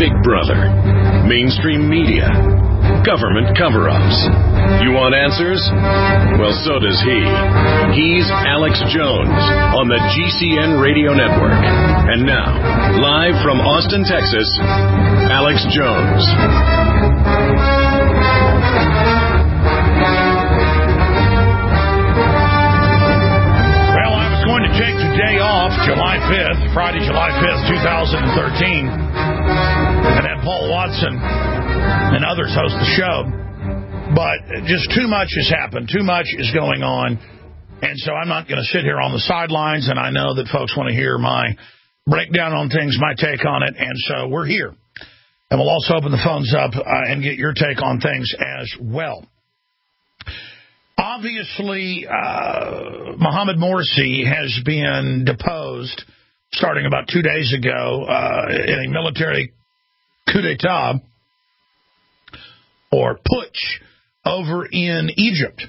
Big Brother, mainstream media, government cover-ups. You want answers? Well, so does he. He's Alex Jones on the GCN Radio Network. And now, live from Austin, Texas, Alex Jones. Well, I was going to take the day off, July 5th, Friday, July 5th, 2013, and have Paul Watson and others host the show. But just too much has happened. Too much is going on. And so I'm not going to sit here on the sidelines, and I know that folks want to hear my breakdown on things, my take on it, and so we're here. And we'll also open the phones up and get your take on things as well. Obviously, Mohamed Morsi has been deposed starting about 2 days ago in a military coup d'etat or putsch over in Egypt.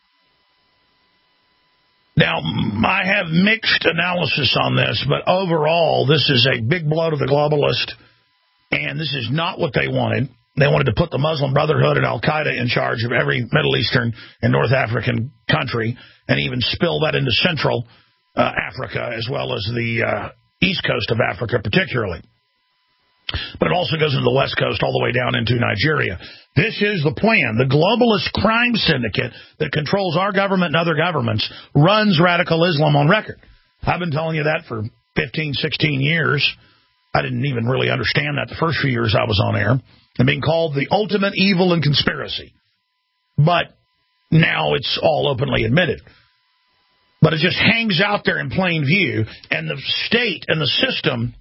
Now, I have mixed analysis on this, but overall, this is a big blow to the globalist, and this is not what they wanted. They wanted to put the Muslim Brotherhood and al-Qaeda in charge of every Middle Eastern and North African country, and even spill that into Central Africa, as well as the East Coast of Africa particularly. But it also goes into the West Coast all the way down into Nigeria. This is the plan. The globalist crime syndicate that controls our government and other governments runs radical Islam on record. I've been telling you that for 15, 16 years. I didn't even really understand that the first few years I was on air. And being called the ultimate evil and conspiracy. But now it's all openly admitted. But it just hangs out there in plain view, and the state and the system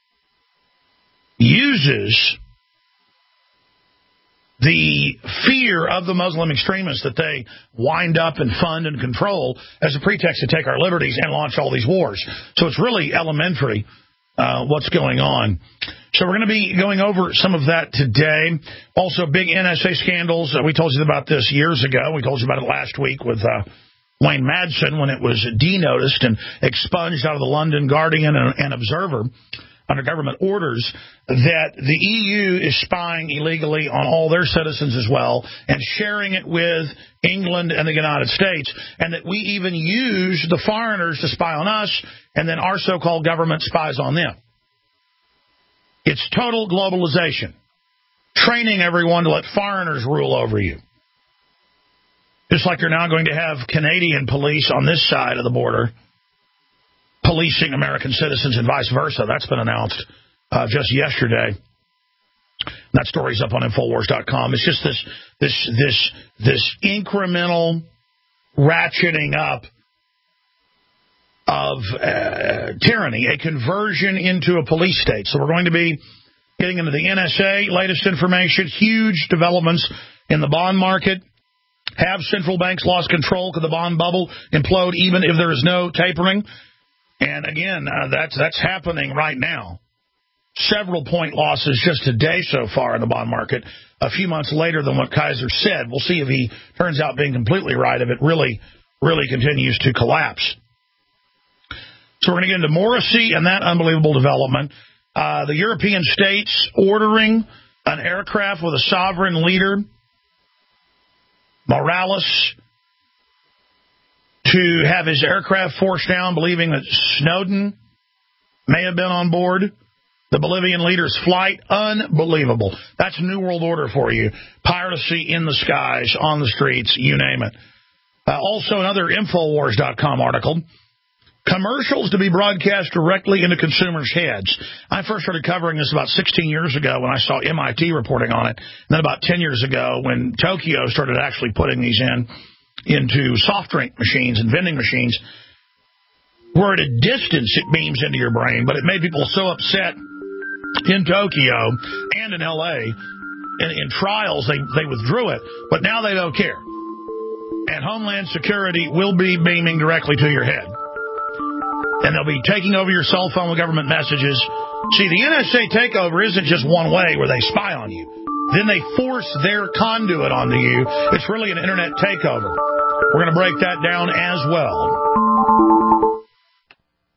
uses the fear of the Muslim extremists that they wind up and fund and control as a pretext to take our liberties and launch all these wars. So it's really elementary what's going on. So we're going to be going over some of that today. Also, big NSA scandals. We told you about this years ago. We told you about it last week with Wayne Madsen when it was denoticed and expunged out of the London Guardian and Observer under government orders that the EU is spying illegally on all their citizens as well and sharing it with England and the United States, and that we even use the foreigners to spy on us, and then our so-called government spies on them. It's total globalization, training everyone to let foreigners rule over you. Just like you're now going to have Canadian police on this side of the border policing American citizens and vice versa. That's been announced just yesterday. That story's up on Infowars.com. It's just this incremental ratcheting up of tyranny, a conversion into a police state. So we're going to be getting into the NSA, latest information, huge developments in the bond market. Have central banks lost control? Could the bond bubble implode even if there is no tapering? And again, that's happening right now. Several point losses just today so far in the bond market, a few months later than what Kaiser said. We'll see if he turns out being completely right, if it really continues to collapse. So we're going to get into Morsi and that unbelievable development. The European states ordering an aircraft with a sovereign leader, Morales, to have his aircraft forced down, believing that Snowden may have been on board the Bolivian leader's flight. Unbelievable. That's New World Order for you. Piracy in the skies, on the streets, you name it. Also, another Infowars.com article. Commercials to be broadcast directly into consumers' heads. I first started covering this about 16 years ago when I saw MIT reporting on it. And then about 10 years ago when Tokyo started actually putting these into soft drink machines and vending machines, where at a distance it beams into your brain, but it made people so upset in Tokyo and in L.A. In trials, they withdrew it, but now they don't care. And Homeland Security will be beaming directly to your head. And they'll be taking over your cell phone with government messages. See, the NSA takeover isn't just one way where they spy on you. Then they force their conduit onto you. It's really an internet takeover. We're going to break that down as well.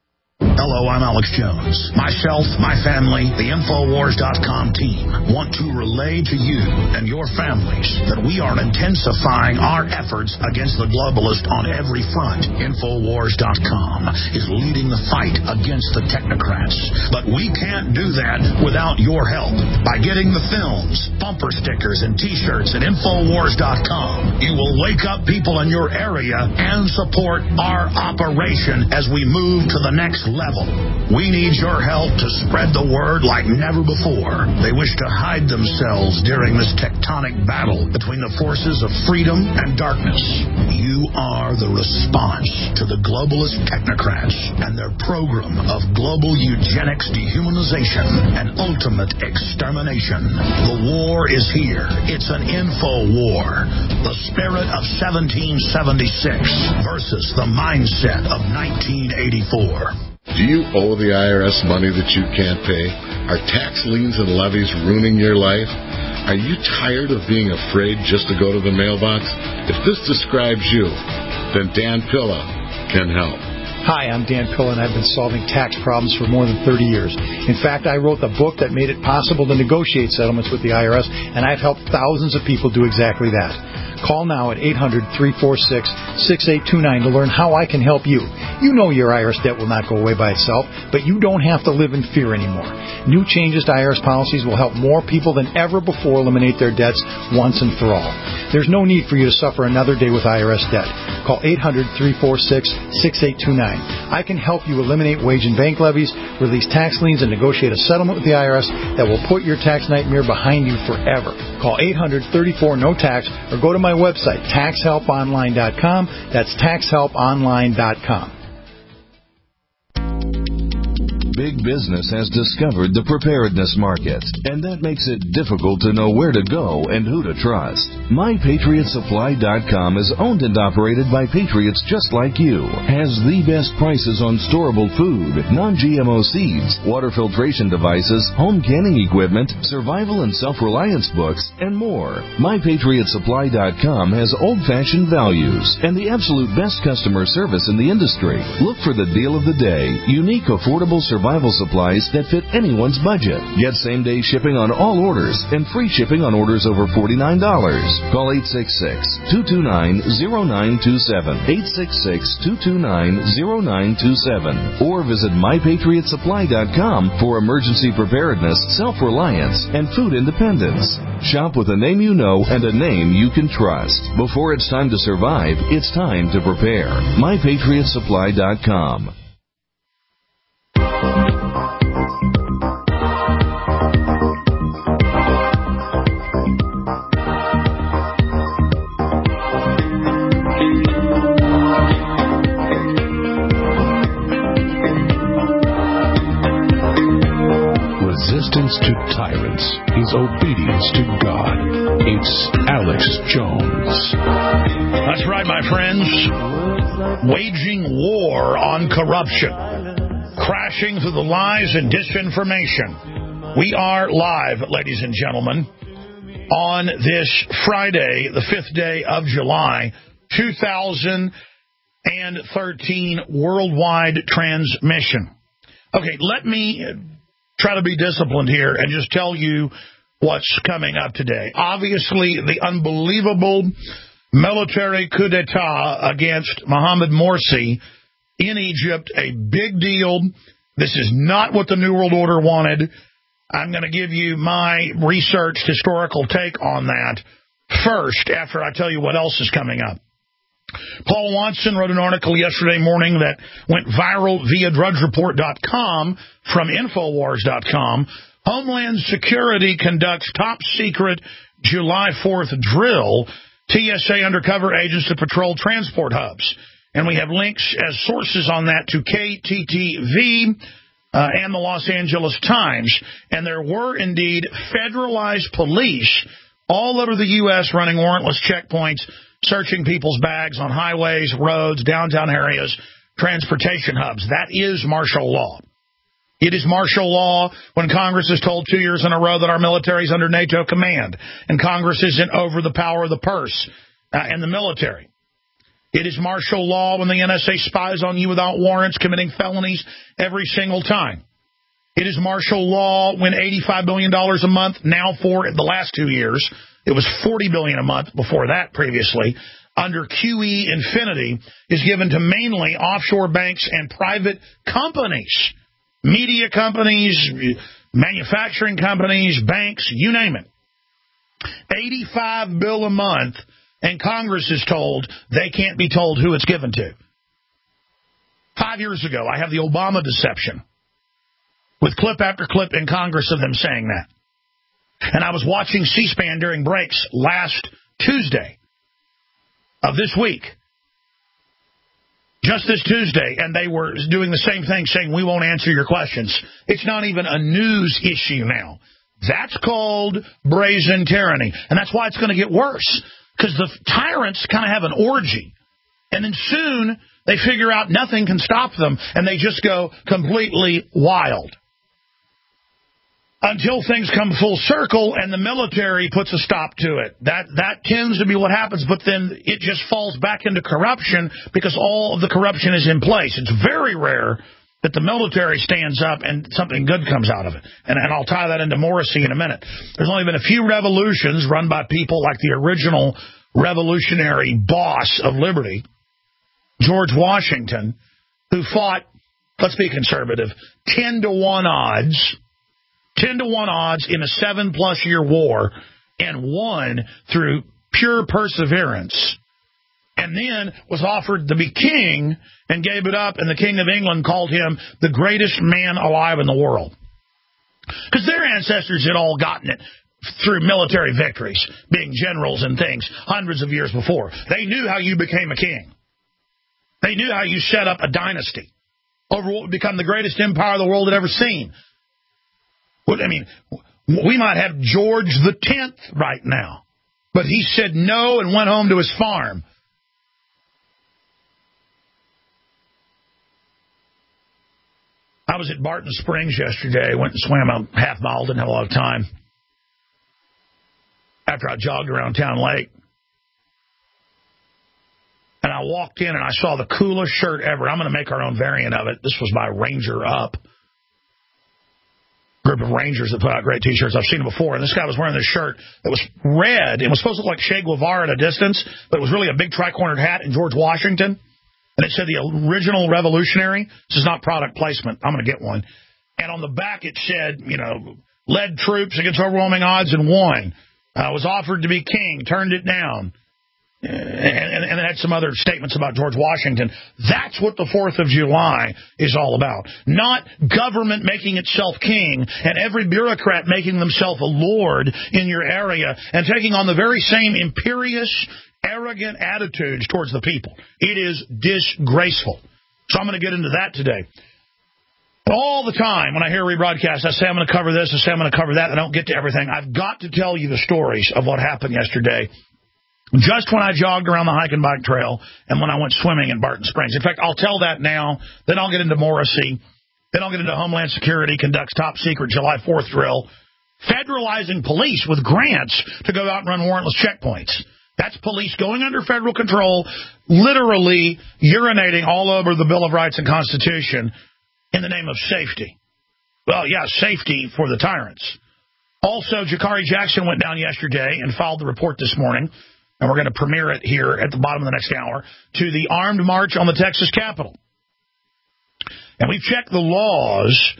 Hello, I'm Alex Jones. Myself, my family, the Infowars.com team want to relay to you and your families that we are intensifying our efforts against the globalist on every front. Infowars.com is leading the fight against the technocrats. But we can't do that without your help. By getting the films, bumper stickers, and T-shirts at Infowars.com, you will wake up people in your area and support our operation as we move to the next level. We need your help to spread the word like never before. They wish to hide themselves during this tectonic battle between the forces of freedom and darkness. You are the response to the globalist technocrats and their program of global eugenics, dehumanization, and ultimate extermination. The war is here. It's an info war. The spirit of 1776 versus the mindset of 1984. Do you owe the IRS money that you can't pay? Are tax liens and levies ruining your life? Are you tired of being afraid just to go to the mailbox? If this describes you, then Dan Pilla can help. Hi, I'm Dan Pilla, and I've been solving tax problems for more than 30 years. In fact, I wrote the book that made it possible to negotiate settlements with the IRS, and I've helped thousands of people do exactly that. Call now at 800-346-6829 to learn how I can help you. You know your IRS debt will not go away by itself, but you don't have to live in fear anymore. New changes to IRS policies will help more people than ever before eliminate their debts once and for all. There's no need for you to suffer another day with IRS debt. Call 800-346-6829. I can help you eliminate wage and bank levies, release tax liens, and negotiate a settlement with the IRS that will put your tax nightmare behind you forever. Call 800-34-NO-TAX or go to my website, taxhelponline.com. That's taxhelponline.com. Big business has discovered the preparedness market, and that makes it difficult to know where to go and who to trust. MyPatriotSupply.com is owned and operated by patriots just like you, has the best prices on storable food, non-GMO seeds, water filtration devices, home canning equipment, survival and self-reliance books, and more. MyPatriotSupply.com has old-fashioned values and the absolute best customer service in the industry. Look for the deal of the day, unique, affordable survival supplies that fit anyone's budget. Get same-day shipping on all orders and free shipping on orders over $49. Call 866-229-0927, 866-229-0927, or visit MyPatriotSupply.com for emergency preparedness, self-reliance, and food independence. Shop with a name you know and a name you can trust. Before it's time to survive, it's time to prepare. MyPatriotSupply.com. Resistance to tyrants is obedience to God. It's Alex Jones. That's right, my friends. Waging war on corruption. Crashing through the lies and disinformation. We are live, ladies and gentlemen, on this Friday, the 5th day of July, 2013 worldwide transmission. Okay, let me try to be disciplined here and just tell you what's coming up today. Obviously, the unbelievable military coup d'etat against Mohamed Morsi in Egypt, a big deal. This is not what the New World Order wanted. I'm going to give you my researched historical take on that first, after I tell you what else is coming up. Paul Watson wrote an article yesterday morning that went viral via DrudgeReport.com from Infowars.com. Homeland Security conducts top-secret July 4th drill. TSA undercover agents to patrol transport hubs. And we have links as sources on that to KTTV and the Los Angeles Times. And there were indeed federalized police all over the U.S. running warrantless checkpoints, searching people's bags on highways, roads, downtown areas, transportation hubs. That is martial law. It is martial law when Congress is told 2 years in a row that our military is under NATO command, and Congress isn't over the power of the purse and the military. It is martial law when the NSA spies on you without warrants, committing felonies every single time. It is martial law when $85 billion a month, now for the last 2 years, it was $40 billion a month before that previously, under QE Infinity, is given to mainly offshore banks and private companies, media companies, manufacturing companies, banks, you name it. $85 billion a month, and Congress is told they can't be told who it's given to. 5 years ago, I have the Obama deception, with clip after clip in Congress of them saying that. And I was watching C-SPAN during breaks last Tuesday of this week, just this Tuesday, and they were doing the same thing, saying, we won't answer your questions. It's not even a news issue now. That's called brazen tyranny. And that's why it's going to get worse, because the tyrants kind of have an orgy. And then soon they figure out nothing can stop them, and they just go completely wild. Until things come full circle and the military puts a stop to it. That tends to be what happens, but then it just falls back into corruption because all of the corruption is in place. It's very rare that the military stands up and something good comes out of it. And I'll tie that into Morrissey in a minute. There's only been a few revolutions run by people like the original revolutionary boss of liberty, George Washington, who fought, let's be conservative, 10-to-1 odds. 10-to-1 odds in a 7+ year war, and won through pure perseverance, and then was offered to be king and gave it up, and the King of England called him the greatest man alive in the world. Because their ancestors had all gotten it through military victories, being generals and things, hundreds of years before. They knew how you became a king. They knew how you set up a dynasty over what would become the greatest empire the world had ever seen. I mean, we might have George the 10th right now, but he said no and went home to his farm. I was at Barton Springs yesterday. Went and swam a half mile, didn't have a lot of time. After I jogged around Town Lake. And I walked in and I saw the coolest shirt ever. I'm going to make our own variant of it. This was by Ranger Up. Group of Rangers that put out great T-shirts. I've seen them before, and this guy was wearing this shirt that was red. It was supposed to look like Che Guevara at a distance, but it was really a big tri-cornered hat in George Washington, and it said the original revolutionary. This is not product placement. I'm going to get one. And on the back it said, led troops against overwhelming odds and won. Was offered to be king, turned it down. And it had some other statements about George Washington. That's what the 4th of July is all about. Not government making itself king and every bureaucrat making themselves a lord in your area and taking on the very same imperious, arrogant attitudes towards the people. It is disgraceful. So I'm going to get into that today. All the time when I hear rebroadcast, I say I'm going to cover this, I say I'm going to cover that. I don't get to everything. I've got to tell you the stories of what happened yesterday. Just when I jogged around the hike and bike trail and when I went swimming in Barton Springs. In fact, I'll tell that now. Then I'll get into Morrissey. Then I'll get into Homeland Security conducts top secret July 4th drill. Federalizing police with grants to go out and run warrantless checkpoints. That's police going under federal control, literally urinating all over the Bill of Rights and Constitution in the name of safety. Well, yeah, safety for the tyrants. Also, Jakari Jackson went down yesterday and filed the report this morning. And we're going to premiere it here at the bottom of the next hour, to the armed march on the Texas Capitol. And we've checked the laws.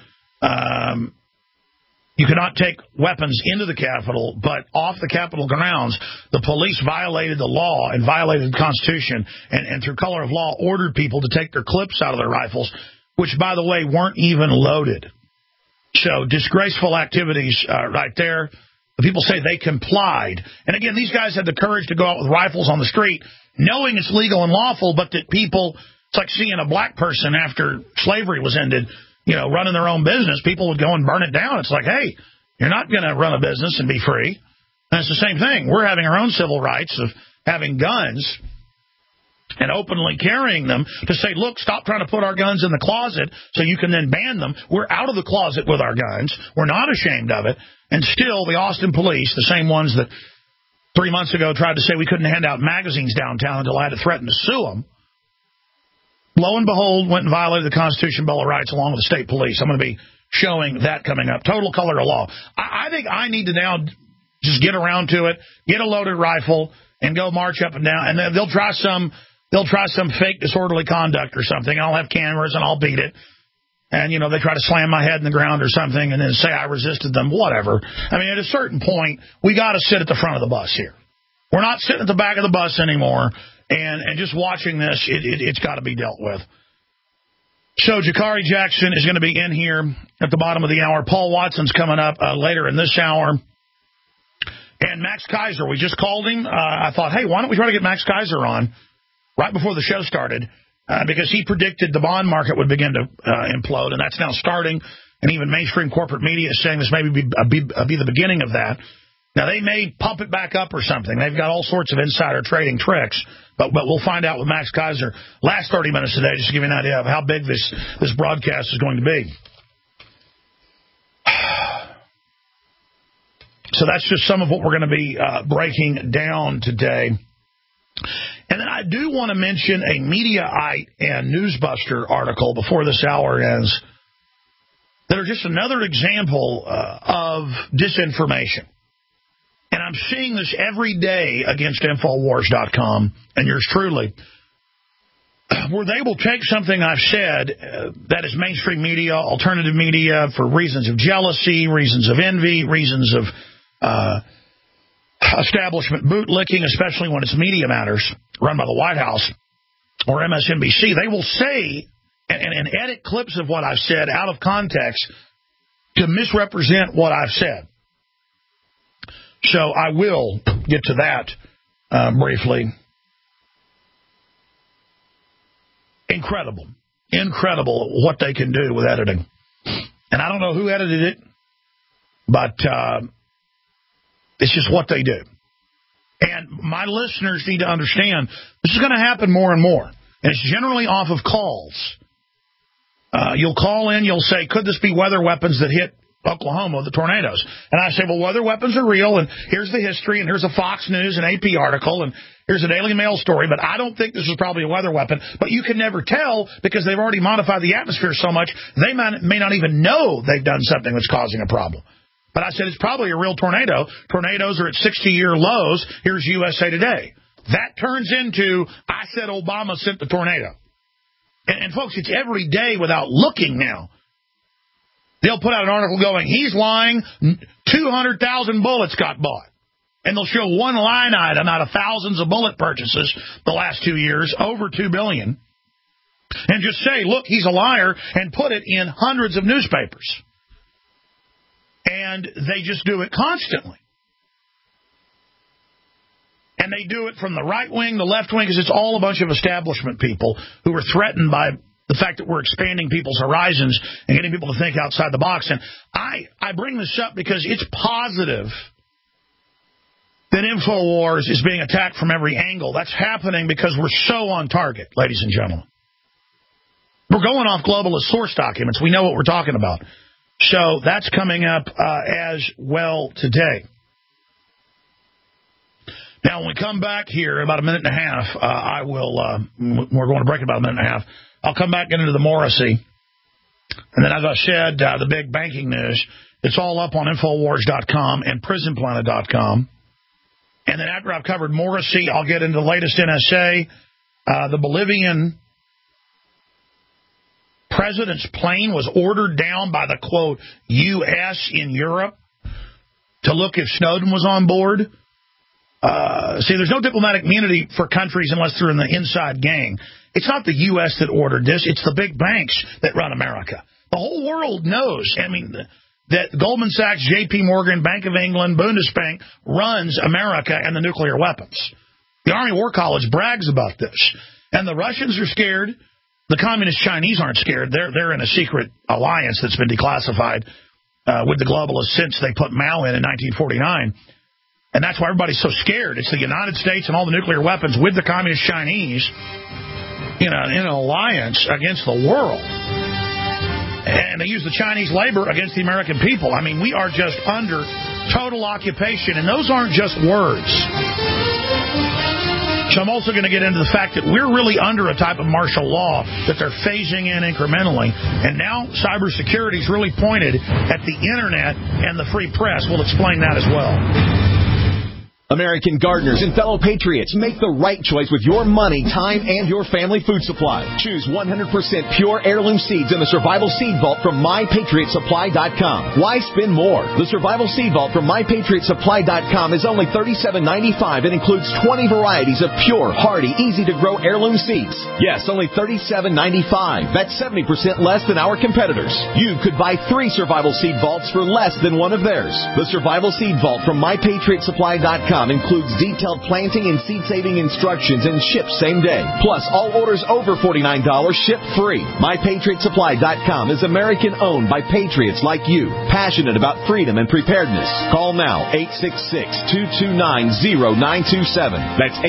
You cannot take weapons into the Capitol, but off the Capitol grounds, the police violated the law and violated the Constitution, and through color of law, ordered people to take their clips out of their rifles, which, by the way, weren't even loaded. So disgraceful activities right there. People say they complied. And again, these guys had the courage to go out with rifles on the street, knowing it's legal and lawful, but that people, it's like seeing a black person after slavery was ended, running their own business. People would go and burn it down. It's like, hey, you're not going to run a business and be free. And it's the same thing. We're having our own civil rights of having guns and openly carrying them to say, look, stop trying to put our guns in the closet so you can then ban them. We're out of the closet with our guns. We're not ashamed of it. And still, the Austin police, the same ones that 3 months ago tried to say we couldn't hand out magazines downtown until I had to threaten to sue them. Lo and behold, went and violated the Constitution, Bill of Rights, along with the state police. I'm going to be showing that coming up. Total color of law. I think I need to now just get around to it, get a loaded rifle, and go march up and down. And then they'll try some fake disorderly conduct or something. I'll have cameras and I'll beat it. And, they try to slam my head in the ground or something and then say I resisted them, whatever. I mean, at a certain point, we got to sit at the front of the bus here. We're not sitting at the back of the bus anymore. And just watching this, it's got to be dealt with. So Jakari Jackson is going to be in here at the bottom of the hour. Paul Watson's coming up later in this hour. And Max Kaiser, we just called him. I thought, hey, why don't we try to get Max Kaiser on right before the show started? Because he predicted the bond market would begin to implode, and that's now starting. And even mainstream corporate media is saying this may be the beginning of that. Now, they may pump it back up or something. They've got all sorts of insider trading tricks, but we'll find out with Max Kaiser. Last 30 minutes today, just to give you an idea of how big this broadcast is going to be. So that's just some of what we're going to be breaking down today. And then I do want to mention a Mediaite and Newsbuster article before this hour ends that are just another example of disinformation. And I'm seeing this every day against Infowars.com and yours truly, where they will take something I've said that is mainstream media, alternative media, for reasons of jealousy, reasons of envy, reasons of establishment bootlicking, especially when it's Media Matters, run by the White House or MSNBC. They will say and edit clips of what I've said out of context to misrepresent what I've said. So I will get to that briefly. Incredible what they can do with editing. And I don't know who edited it, but it's just what they do. And my listeners need to understand this is going to happen more and more. And it's generally off of calls. You'll call in, you'll say, could this be weather weapons that hit Oklahoma, the tornadoes? And I say, well, weather weapons are real, and here's the history, and here's a Fox News and AP article, and here's a Daily Mail story, but I don't think this is probably a weather weapon. But you can never tell because they've already modified the atmosphere so much, they may not even know they've done something that's causing a problem. But I said it's probably a real tornado. Tornadoes are at 60-year lows. Here's USA Today. That turns into, I said Obama sent the tornado. And folks, it's every day without looking now. They'll put out an article going, he's lying, 200,000 bullets got bought. And they'll show one line item out of thousands of bullet purchases the last 2 years, over $2 billion. And just say, look, he's a liar, and put it in hundreds of newspapers. And they just do it constantly. And they do it from the right wing, the left wing, because it's all a bunch of establishment people who are threatened by the fact that we're expanding people's horizons and getting people to think outside the box. And I bring this up because it's positive that InfoWars is being attacked from every angle. That's happening because we're so on target, ladies and gentlemen. We're going off globalist source documents. We know what we're talking about. So that's coming up as well today. Now, when we come back here in about a minute and a half, we're going to break in about a minute and a half. I'll come back into the Morrissey. And then, as I said, the big banking news, it's all up on Infowars.com and PrisonPlanet.com. And then after I've covered Morrissey, I'll get into the latest NSA. The Bolivian president's plane was ordered down by the, quote, U.S. in Europe to look if Snowden was on board. See, there's no diplomatic immunity for countries unless they're in the inside gang. It's not the U.S. that ordered this. It's the big banks that run America. The whole world knows, that Goldman Sachs, J.P. Morgan, Bank of England, Bundesbank runs America and the nuclear weapons. The Army War College brags about this. And the Russians are scared. The Communist Chinese aren't scared. They're in a secret alliance that's been declassified with the globalists since they put Mao in 1949. And that's why everybody's so scared. It's the United States and all the nuclear weapons with the Communist Chinese in an alliance against the world. And they use the Chinese labor against the American people. We are just under total occupation, and those aren't just words. So I'm also going to get into the fact that we're really under a type of martial law that they're phasing in incrementally. And now cybersecurity is really pointed at the Internet and the free press. We'll explain that as well. American gardeners and fellow patriots, make the right choice with your money, time, and your family food supply. Choose 100% pure heirloom seeds in the Survival Seed Vault from MyPatriotSupply.com. Why spend more? The Survival Seed Vault from MyPatriotSupply.com is only $37.95 and includes 20 varieties of pure, hardy, easy-to-grow heirloom seeds. Yes, only $37.95. That's 70% less than our competitors. You could buy 3 Survival Seed Vaults for less than one of theirs. The Survival Seed Vault from MyPatriotSupply.com includes detailed planting and seed-saving instructions and ships same day. Plus, all orders over $49 ship free. MyPatriotSupply.com is American-owned by patriots like you, passionate about freedom and preparedness. Call now, 866-229-0927. That's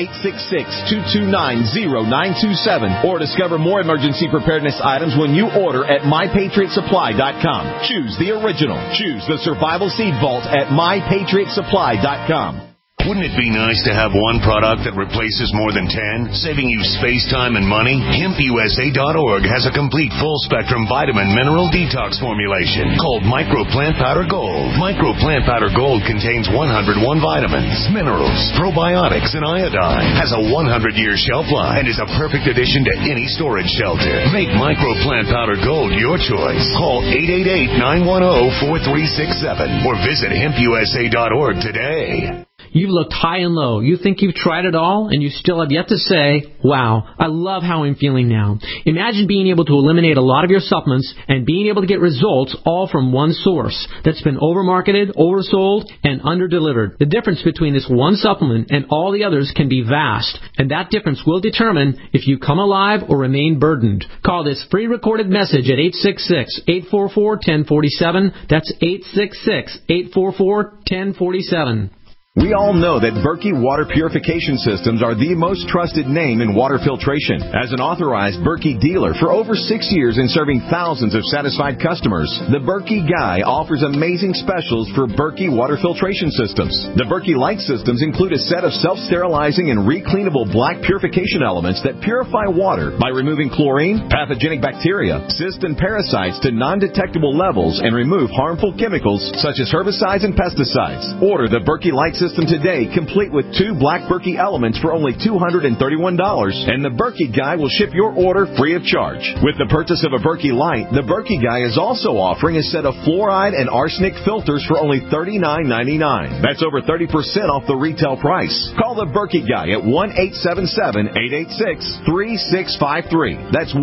866-229-0927. Or discover more emergency preparedness items when you order at MyPatriotSupply.com. Choose the original. Choose the Survival Seed Vault at MyPatriotSupply.com. Wouldn't it be nice to have one product that replaces more than 10, saving you space, time, and money? HempUSA.org has a complete full-spectrum vitamin mineral detox formulation called Micro Plant Powder Gold. Micro Plant Powder Gold contains 101 vitamins, minerals, probiotics, and iodine. Has a 100-year shelf life and is a perfect addition to any storage shelter. Make Micro Plant Powder Gold your choice. Call 888-910-4367 or visit HempUSA.org today. You've looked high and low. You think you've tried it all, and you still have yet to say, wow, I love how I'm feeling now. Imagine being able to eliminate a lot of your supplements and being able to get results all from one source that's been overmarketed, oversold, and underdelivered. The difference between this one supplement and all the others can be vast, and that difference will determine if you come alive or remain burdened. Call this free recorded message at 866-844-1047. That's 866-844-1047. We all know that Berkey Water Purification Systems are the most trusted name in water filtration. As an authorized Berkey dealer for over 6 years and serving thousands of satisfied customers, the Berkey Guy offers amazing specials for Berkey Water Filtration Systems. The Berkey Light Systems include a set of self-sterilizing and recleanable black purification elements that purify water by removing chlorine, pathogenic bacteria, cysts, and parasites to non-detectable levels and remove harmful chemicals such as herbicides and pesticides. Order the Berkey Light System today, complete with 2 black Berkey elements for only $231, and the Berkey Guy will ship your order free of charge. With the purchase of a Berkey Light, the Berkey Guy is also offering a set of fluoride and arsenic filters for only $39.99. That's over 30% off the retail price. Call the Berkey Guy at 1-877-886-3653. That's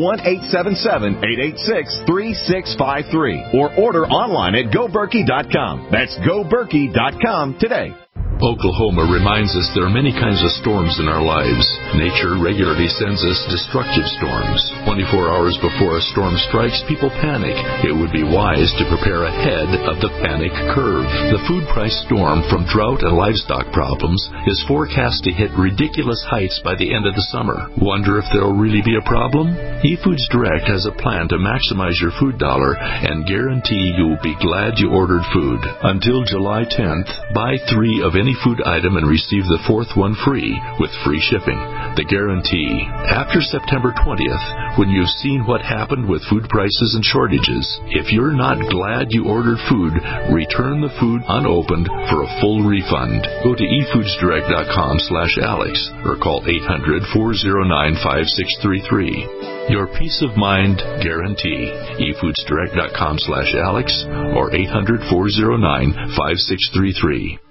1-877-886-3653. Or order online at GoBerkey.com. That's GoBerkey.com today. Oklahoma reminds us there are many kinds of storms in our lives. Nature regularly sends us destructive storms. 24 hours before a storm strikes, people panic. It would be wise to prepare ahead of the panic curve. The food price storm from drought and livestock problems is forecast to hit ridiculous heights by the end of the summer. Wonder if there will really be a problem? eFoods Direct has a plan to maximize your food dollar and guarantee you will be glad you ordered food. Until July 10th, buy 3 of any food item and receive the 4th one free with free shipping. The guarantee. After September 20th, when you've seen what happened with food prices and shortages, if you're not glad you ordered food, return the food unopened for a full refund. Go to efoodsdirect.com/Alex or call 800-409-5633. Your peace of mind guarantee. efoodsdirect.com/Alex or 800-409-5633.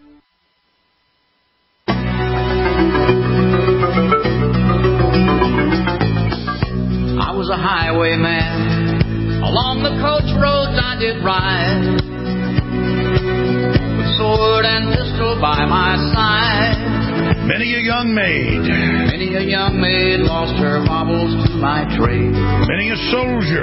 I was a highwayman. Along the coach roads I did ride, with sword and pistol by my side. Many a young maid lost her baubles to my trade. Many a soldier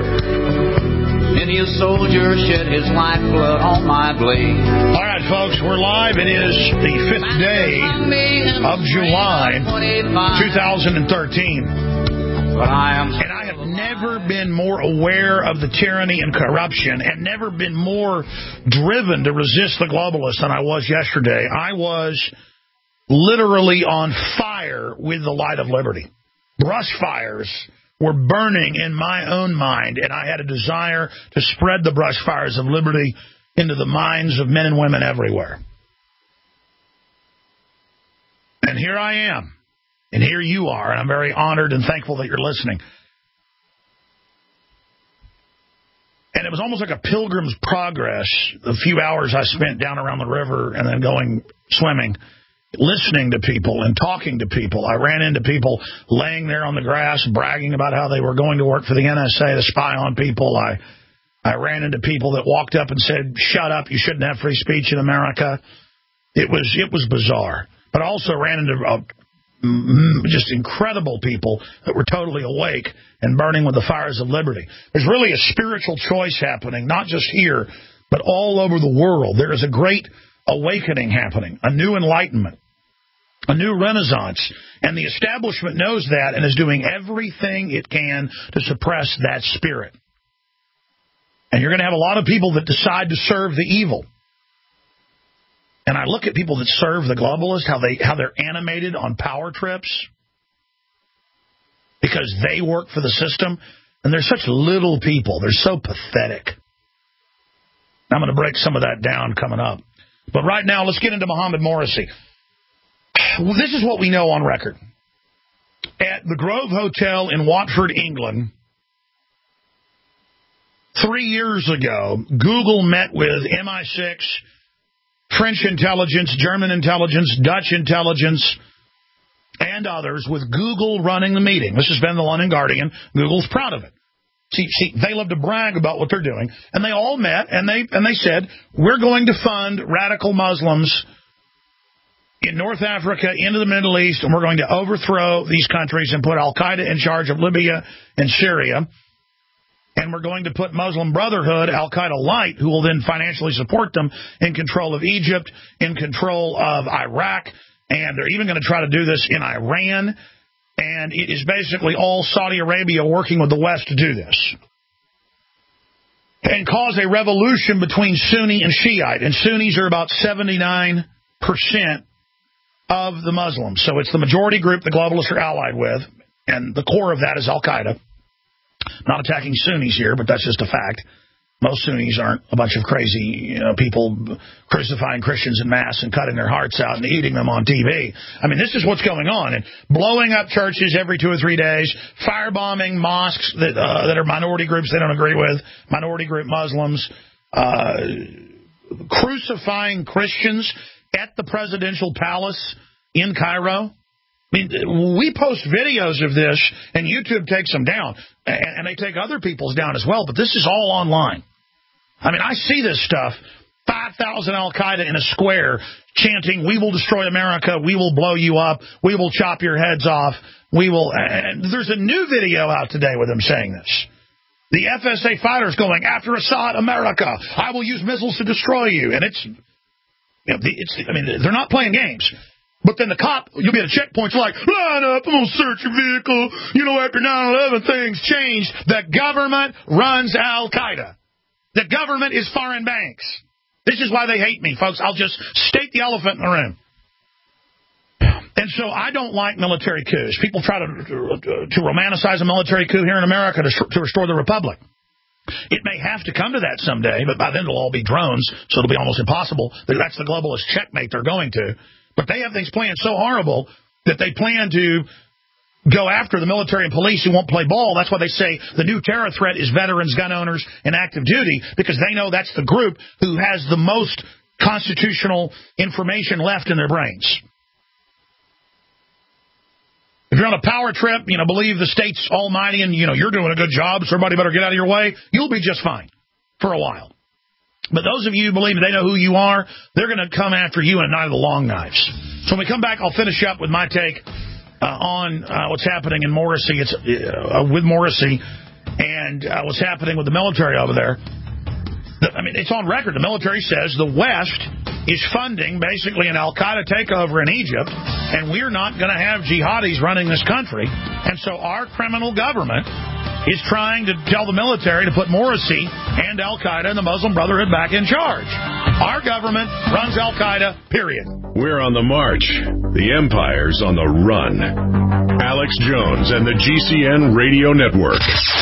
shed his lifeblood on my blade. All right, folks, we're live. It is the 5th day of July, 2013. But I am and I have never been more aware of the tyranny and corruption and never been more driven to resist the globalists than I was yesterday. I was literally on fire with the light of liberty. Brush fires were burning in my own mind, and I had a desire to spread the brush fires of liberty into the minds of men and women everywhere. And here I am, and here you are, and I'm very honored and thankful that you're listening. And it was almost like a pilgrim's progress, the few hours I spent down around the river and then going swimming, listening to people and talking to people. I ran into people laying there on the grass, bragging about how they were going to work for the NSA to spy on people. I ran into people that walked up and said, "Shut up, you shouldn't have free speech in America." It was bizarre. But I also ran into just incredible people that were totally awake and burning with the fires of liberty. There's really a spiritual choice happening, not just here, but all over the world. There is a great awakening happening, a new enlightenment, a new renaissance. And the establishment knows that and is doing everything it can to suppress that spirit. And you're going to have a lot of people that decide to serve the evil. And I look at people that serve the globalists, how they're animated on power trips because they work for the system. And they're such little people. They're so pathetic. I'm going to break some of that down coming up. But right now, let's get into Mohammed Morsi. This is what we know on record. At the Grove Hotel in Watford, England, 3 years ago, Google met with MI6, French intelligence, German intelligence, Dutch intelligence, and others, with Google running the meeting. This has been the London Guardian. Google's proud of it. See, they love to brag about what they're doing. And they all met, and they said, we're going to fund radical Muslims in North Africa, into the Middle East, and we're going to overthrow these countries and put Al-Qaeda in charge of Libya and Syria. And we're going to put Muslim Brotherhood, Al-Qaeda Light, who will then financially support them, in control of Egypt, in control of Iraq, and they're even going to try to do this in Iran. And it is basically all Saudi Arabia working with the West to do this. And cause a revolution between Sunni and Shiite. And Sunnis are about 79% of the Muslims. So it's the majority group the globalists are allied with. And the core of that is Al-Qaeda. Not attacking Sunnis here, but that's just a fact. Most Sunnis aren't a bunch of crazy people crucifying Christians in mass and cutting their hearts out and eating them on TV. I mean, this is what's going on. And blowing up churches every 2 or 3 days, firebombing mosques that are minority groups they don't agree with, minority group Muslims, crucifying Christians at the presidential palace in Cairo. I mean, we post videos of this, and YouTube takes them down, and they take other people's down as well, but this is all online. I mean, I see this stuff, 5,000 Al-Qaeda in a square chanting, "We will destroy America, we will blow you up, we will chop your heads off, we will..." And there's a new video out today with them saying this. The FSA fighters going, "After Assad, America, I will use missiles to destroy you." And I mean, they're not playing games. But then the cop, you'll be at a checkpoint, you're like, "Line up, I'm going to search your vehicle." After 9/11, things changed. The government runs Al-Qaeda. The government is foreign banks. This is why they hate me, folks. I'll just state the elephant in the room. And so I don't like military coups. People try to romanticize a military coup here in America to restore the republic. It may have to come to that someday, but by then it'll all be drones, so it'll be almost impossible. That's the globalist checkmate they're going to. But they have things planned so horrible that they plan to go after the military and police who won't play ball. That's why they say the new terror threat is veterans, gun owners, and active duty, because they know that's the group who has the most constitutional information left in their brains. If you're on a power trip, believe the state's almighty and, you're doing a good job, so everybody better get out of your way, you'll be just fine for a while. But those of you who believe they know who you are, they're going to come after you in a night of the long knives. So when we come back, I'll finish up with my take on what's happening in Morsi. It's with Morsi and what's happening with the military over there. I mean, it's on record. The military says the West is funding basically an Al-Qaeda takeover in Egypt, and we're not going to have jihadis running this country. And so our criminal government is trying to tell the military to put Morsi and Al-Qaeda and the Muslim Brotherhood back in charge. Our government runs Al-Qaeda, period. We're on the march. The empire's on the run. Alex Jones and the GCN Radio Network.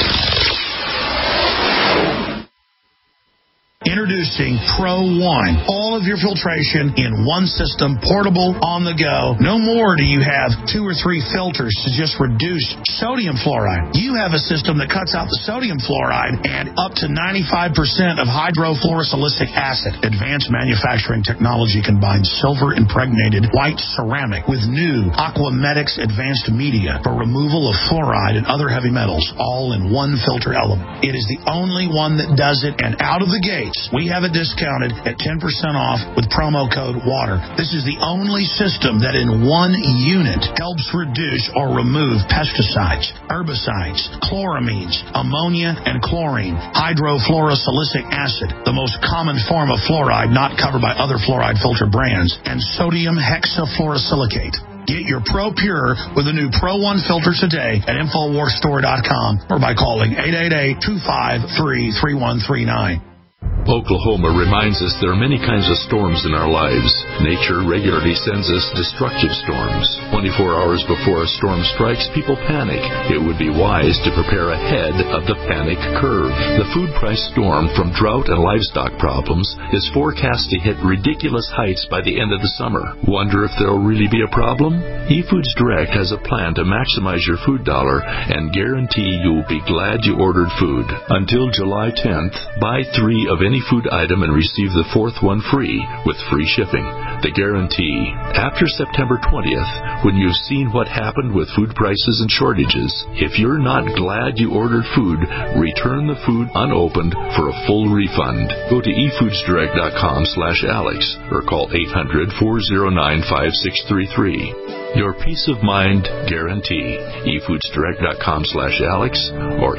Introducing Pro One. All of your filtration in one system, portable, on the go. No more do you have 2 or 3 filters to just reduce sodium fluoride. You have a system that cuts out the sodium fluoride and up to 95% of hydrofluorosilicic acid. Advanced manufacturing technology combines silver-impregnated white ceramic with new Aquamedics advanced media for removal of fluoride and other heavy metals, all in one filter element. It is the only one that does it, and out of the gate, we have it discounted at 10% off with promo code WATER. This is the only system that in one unit helps reduce or remove pesticides, herbicides, chloramines, ammonia, and chlorine, hydrofluorosilicic acid, the most common form of fluoride not covered by other fluoride filter brands, and sodium hexafluorosilicate. Get your Pro Pure with the new Pro One filter today at InfoWarsStore.com or by calling 888-253-3139. Oklahoma reminds us there are many kinds of storms in our lives. Nature regularly sends us destructive storms. 24 hours before a storm strikes, people panic. It would be wise to prepare ahead of the panic curve. The food price storm from drought and livestock problems is forecast to hit ridiculous heights by the end of the summer. Wonder if there'll really be a problem? eFoods Direct has a plan to maximize your food dollar and guarantee you'll be glad you ordered food. Until July 10th, buy 3 of any food item and receive the 4th one free with free shipping. The guarantee. After September 20th, when you've seen what happened with food prices and shortages, if you're not glad you ordered food, return the food unopened for a full refund. Go to efoodsdirect.com/Alex or call 800-409-5633. Your peace of mind guarantee. efoodsdirect.com/Alex or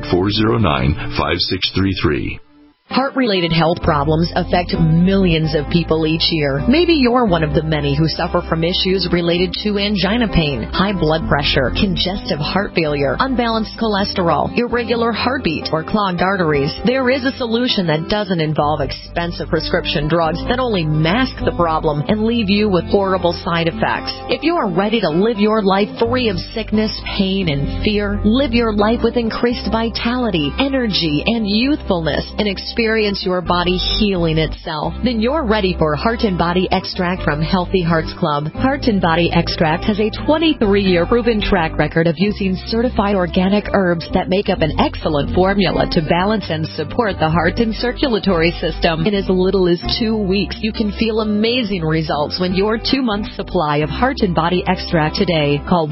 800-409-5633. Heart-related health problems affect millions of people each year. Maybe you're one of the many who suffer from issues related to angina pain, high blood pressure, congestive heart failure, unbalanced cholesterol, irregular heartbeat, or clogged arteries. There is a solution that doesn't involve expensive prescription drugs that only mask the problem and leave you with horrible side effects. If you are ready to live your life free of sickness, pain, and fear, live your life with increased vitality, energy, and youthfulness, and experience your body healing itself, then you're ready for Heart and Body Extract from Healthy Hearts Club. Heart and Body Extract has a 23-year proven track record of using certified organic herbs that make up an excellent formula to balance and support the heart and circulatory system. In as little as 2 weeks, you can feel amazing results when your 2-month supply of Heart and Body Extract today. Call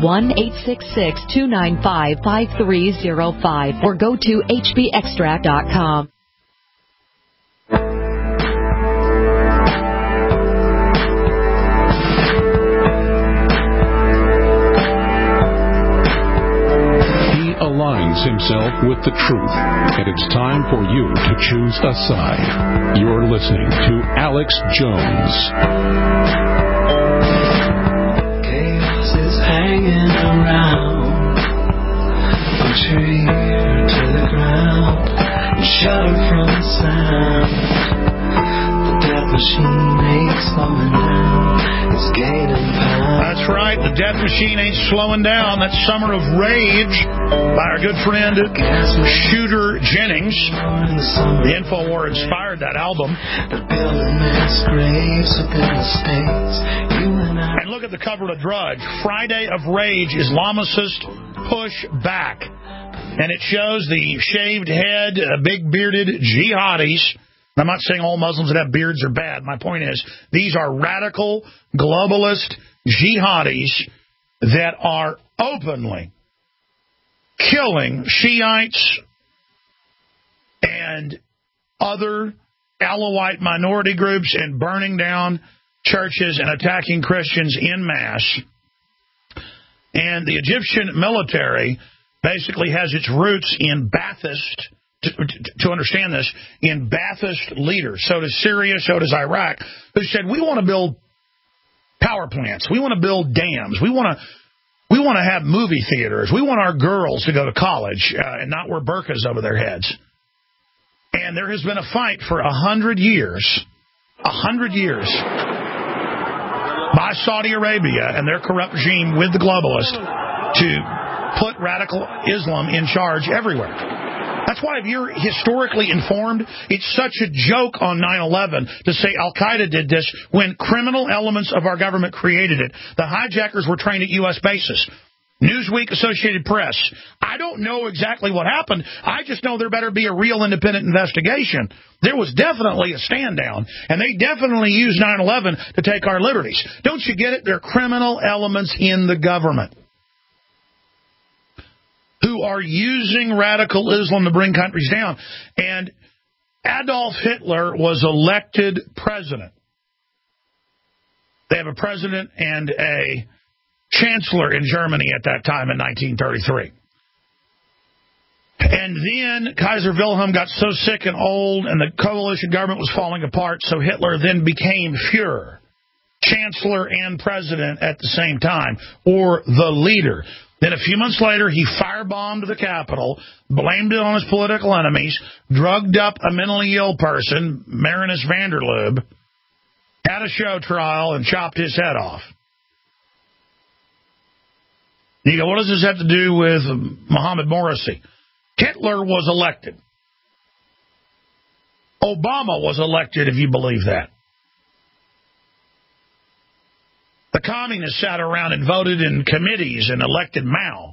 1-866-295-5305 or go to hbextract.com. Aligns himself with the truth, and it's time for you to choose a side. You're listening to Alex Jones. Chaos is hanging around. I'm triggered to the ground and shudder from the sound. The death machine ain't slowing down. It's gaining power. That's right. The Death Machine ain't slowing down. That's Summer of Rage by our good friend Shooter Jennings. The InfoWar inspired that album. And look at the cover of Drudge. Friday of Rage, Islamicist push back. And it shows the shaved head, big bearded jihadis. I'm not saying all Muslims that have beards are bad. My point is, these are radical, globalist jihadis that are openly killing Shiites and other Alawite minority groups and burning down churches and attacking Christians en masse. And the Egyptian military basically has its roots in Ba'athist, to understand this, in Ba'athist leaders. So does Syria, so does Iraq, who said, we want to build power plants. We want to build dams. We want want to have movie theaters. We want our girls to go to college and not wear burqas over their heads. And there has been a fight for 100 years, 100 years, by Saudi Arabia and their corrupt regime with the globalists to put radical Islam in charge everywhere. That's why if you're historically informed, it's such a joke on 9/11 to say Al-Qaeda did this when criminal elements of our government created it. The hijackers were trained at U.S. bases. Newsweek, Associated Press. I don't know exactly what happened. I just know there better be a real independent investigation. There was definitely a stand down, and they definitely used 9/11 to take our liberties. Don't you get it? They're criminal elements in the government who are using radical Islam to bring countries down. And Adolf Hitler was elected president. They have a president and a chancellor in Germany at that time in 1933. And then Kaiser Wilhelm got so sick and old, and the coalition government was falling apart, so Hitler then became Führer, chancellor and president at the same time, or the leader. Then a few months later, he firebombed the Capitol, blamed it on his political enemies, drugged up a mentally ill person, Marinus van der Lubbe, had a show trial, and chopped his head off. You go, what does this have to do with Mohammed Morsi? Hitler was elected. Obama was elected, if you believe that. The communists sat around and voted in committees and elected Mao.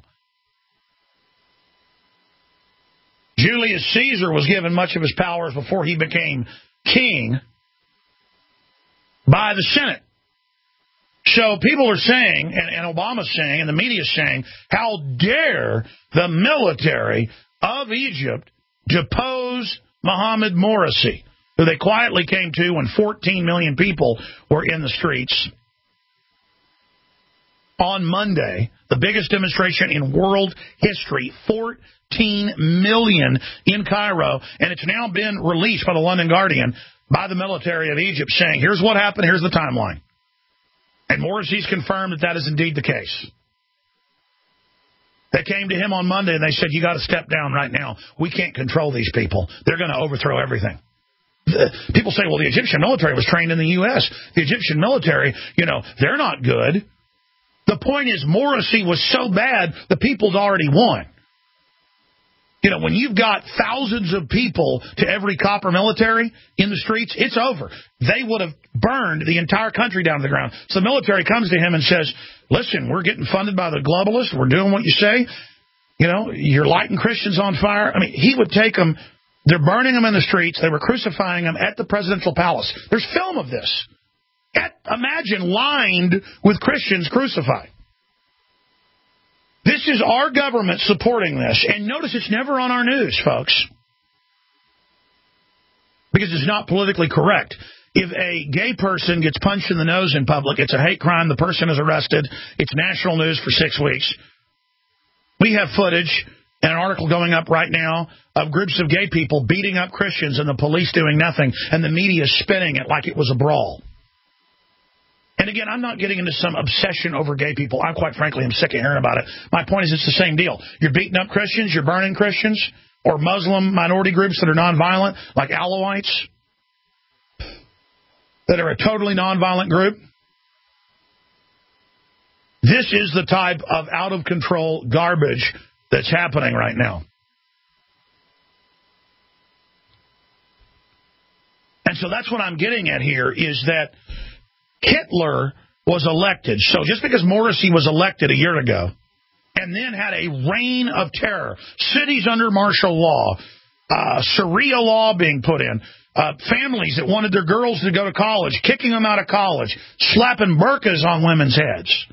Julius Caesar was given much of his powers before he became king by the Senate. So people are saying, and Obama's saying, and the media's saying, how dare the military of Egypt depose Mohammed Morsi, who they quietly came to when 14 million people were in the streets. On Monday, the biggest demonstration in world history, 14 million in Cairo, and it's now been released by the London Guardian by the military of Egypt saying, here's what happened, here's the timeline. And Morsi's confirmed that that is indeed the case. They came to him on Monday and they said, you got to step down right now. We can't control these people. They're going to overthrow everything. People say, well, the Egyptian military was trained in the U.S. The Egyptian military, they're not good. The point is, Morsi was so bad, the people's already won. When you've got thousands of people to every copper military in the streets, it's over. They would have burned the entire country down to the ground. So the military comes to him and says, listen, we're getting funded by the globalists. We're doing what you say. You're lighting Christians on fire. I mean, he would take them. They're burning them in the streets. They were crucifying them at the presidential palace. There's film of this. Imagine lined with Christians crucified. This is our government supporting this. And notice it's never on our news, folks, because it's not politically correct. If a gay person gets punched in the nose in public, it's a hate crime. The person is arrested. It's national news for 6 weeks. We have footage and an article going up right now of groups of gay people beating up Christians and the police doing nothing, and the media spinning it like it was a brawl. And again, I'm not getting into some obsession over gay people. I quite frankly am sick of hearing about it. My point is it's the same deal. You're beating up Christians, you're burning Christians, or Muslim minority groups that are nonviolent, like Alawites, that are a totally nonviolent group. This is the type of out-of-control garbage that's happening right now. And so that's what I'm getting at here, is that Hitler was elected. So just because Morsi was elected a year ago and then had a reign of terror, cities under martial law, Sharia law being put in, families that wanted their girls to go to college, kicking them out of college, slapping burqas on women's heads.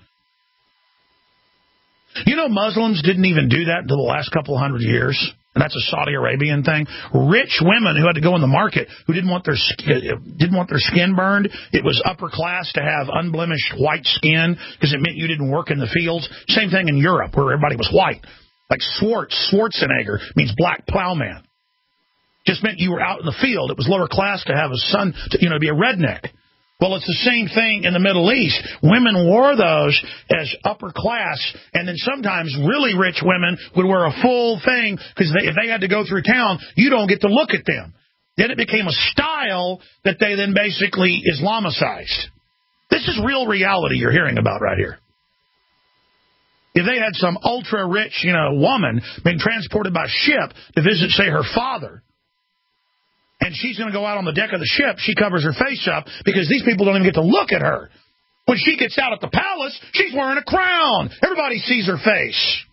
Muslims didn't even do that until the last couple of 100 years. And that's a Saudi Arabian thing. Rich women who had to go in the market, who didn't want their skin burned. It was upper class to have unblemished white skin because it meant you didn't work in the fields. Same thing in Europe where everybody was white. Like Schwarzenegger means black plowman. Just meant you were out in the field. It was lower class to have a son, to be a redneck. Well, it's the same thing in the Middle East. Women wore those as upper class, and then sometimes really rich women would wear a full thing because if they had to go through town, you don't get to look at them. Then it became a style that they then basically Islamicized. This is real reality you're hearing about right here. If they had some ultra-rich, woman being transported by ship to visit, say, her father, and she's going to go out on the deck of the ship, she covers her face up because these people don't even get to look at her. When she gets out at the palace, she's wearing a crown. Everybody sees her face.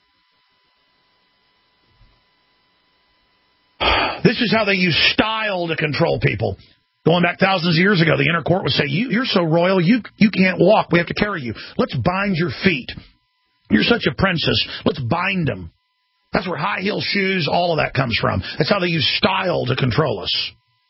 This is how they use style to control people. Going back thousands of years ago, the inner court would say, you're so royal, you can't walk. We have to carry you. Let's bind your feet. You're such a princess. Let's bind them. That's where high heel shoes, all of that comes from. That's how they use style to control us.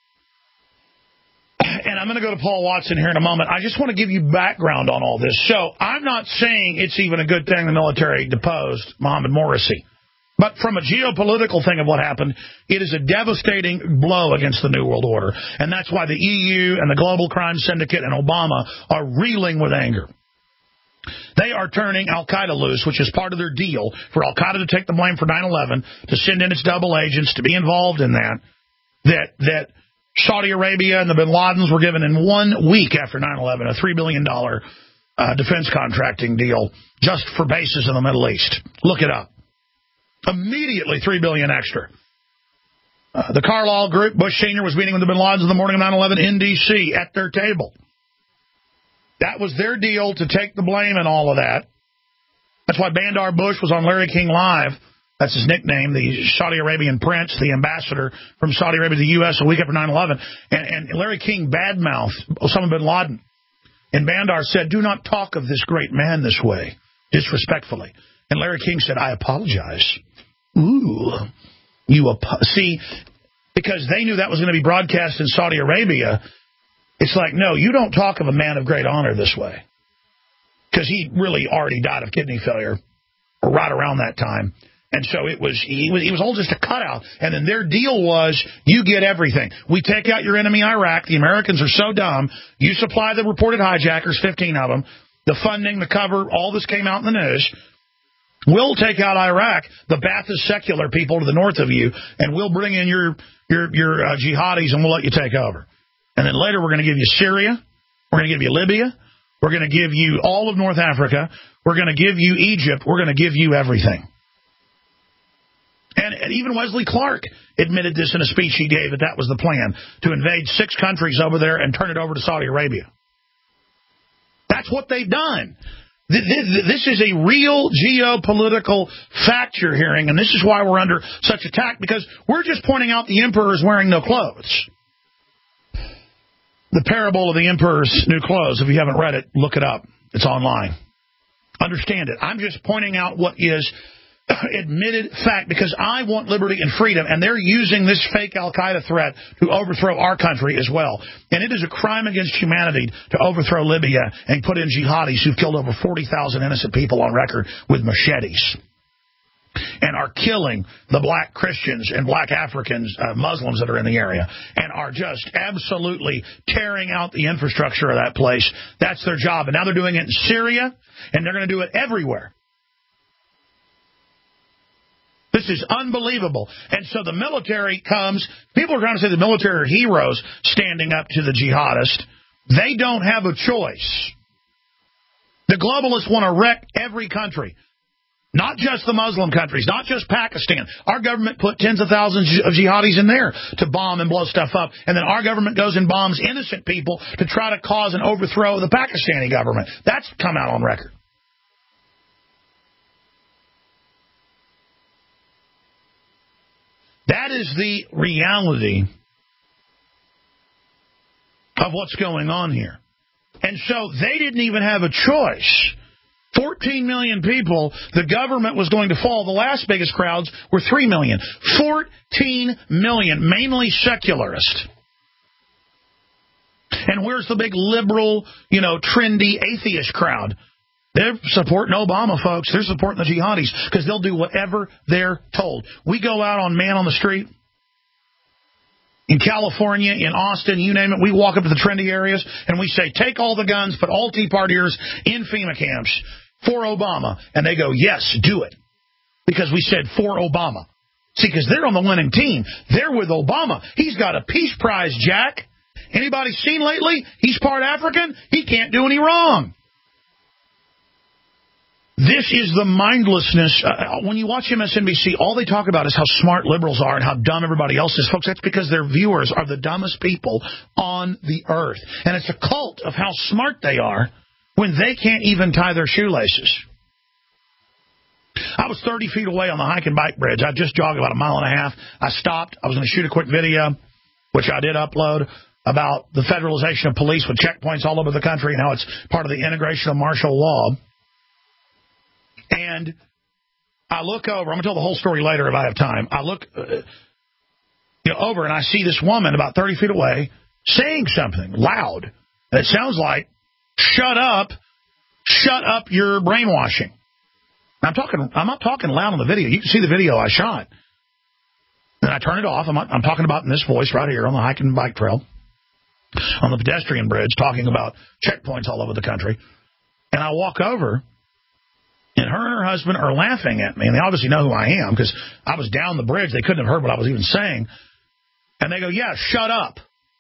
And I'm going to go to Paul Watson here in a moment. I just want to give you background on all this. So I'm not saying it's even a good thing the military deposed Mohammed Morsi. But from a geopolitical thing of what happened, it is a devastating blow against the New World Order. And that's why the EU and the Global Crime Syndicate and Obama are reeling with anger. They are turning al-Qaeda loose, which is part of their deal for al-Qaeda to take the blame for 9/11, to send in its double agents, to be involved in that Saudi Arabia and the bin Ladens were given in 1 week after 9/11 a $3 billion defense contracting deal just for bases in the Middle East. Look it up. Immediately $3 billion extra. The Carlyle Group, Bush Sr. was meeting with the bin Ladens in the morning of 9/11 in D.C. at their table. That was their deal to take the blame and all of that. That's why Bandar Bush was on Larry King Live. That's his nickname, the Saudi Arabian prince, the ambassador from Saudi Arabia to the U.S. a week after 9/11. And Larry King badmouthed Osama bin Laden. And Bandar said, do not talk of this great man this way, disrespectfully. And Larry King said, I apologize. Ooh. See, because they knew that was going to be broadcast in Saudi Arabia. It's like, no, you don't talk of a man of great honor this way. Because he really already died of kidney failure right around that time. And so he was all just a cutout. And then their deal was, you get everything. We take out your enemy, Iraq. The Americans are so dumb. You supply the reported hijackers, 15 of them. The funding, the cover, all this came out in the news. We'll take out Iraq, the Ba'athist secular people to the north of you, and we'll bring in your jihadis and we'll let you take over. And then later we're going to give you Syria. We're going to give you Libya. We're going to give you all of North Africa. We're going to give you Egypt. We're going to give you everything. And even Wesley Clark admitted this in a speech he gave, that was the plan, to invade 6 countries over there and turn it over to Saudi Arabia. That's what they've done. This is a real geopolitical fact you're hearing, and this is why we're under such attack, because we're just pointing out the emperor's wearing no clothes. The parable of the emperor's new clothes, if you haven't read it, look it up. It's online. Understand it. I'm just pointing out what is admitted fact, because I want liberty and freedom, and they're using this fake al-Qaeda threat to overthrow our country as well. And it is a crime against humanity to overthrow Libya and put in jihadis who've killed over 40,000 innocent people on record with machetes and are killing the black Christians and black Africans, Muslims that are in the area, and are just absolutely tearing out the infrastructure of that place. That's their job. And now they're doing it in Syria, and they're going to do it everywhere. This is unbelievable. And so the military comes. People are trying to say the military are heroes standing up to the jihadists. They don't have a choice. The globalists want to wreck every country. Not just the Muslim countries, not just Pakistan. Our government put tens of thousands of jihadis in there to bomb and blow stuff up. And then our government goes and bombs innocent people to try to cause an overthrow of the Pakistani government. That's come out on record. That is the reality of what's going on here. And so they didn't even have a choice. 14 million people, the government was going to fall. The last biggest crowds were 3 million. 14 million, mainly secularist. And where's the big liberal, trendy atheist crowd? They're supporting Obama, folks. They're supporting the jihadis because they'll do whatever they're told. We go out on Man on the Street. in California, in Austin, you name it. We walk up to the trendy areas and we say, take all the guns, put all Tea Partiers in FEMA camps for Obama. And they go, yes, do it. Because we said for Obama. See, because they're on the winning team. They're with Obama. He's got a peace prize, Jack. Anybody seen lately? He's part African. He can't do any wrong. This is the mindlessness. When you watch MSNBC, all they talk about is how smart liberals are and how dumb everybody else is. Folks, that's because their viewers are the dumbest people on the earth. And it's a cult of how smart they are when they can't even tie their shoelaces. I was 30 feet away on the hike and bike bridge. I just jogged about a mile and a half. I stopped. I was going to shoot a quick video, which I did upload, about the federalization of police with checkpoints all over the country and how it's part of the integration of martial law. And I look over. I'm going to tell the whole story later if I have time. I look over and I see this woman about 30 feet away saying something loud. And it sounds like, shut up, you're brainwashing. I'm not talking loud on the video. You can see the video I shot. Then I turn it off. I'm talking about in this voice right here on the hiking and bike trail, on the pedestrian bridge, talking about checkpoints all over the country. And I walk over, and her and her husband are laughing at me. And they obviously know who I am because I was down the bridge. They couldn't have heard what I was even saying. And they go, yeah, shut up.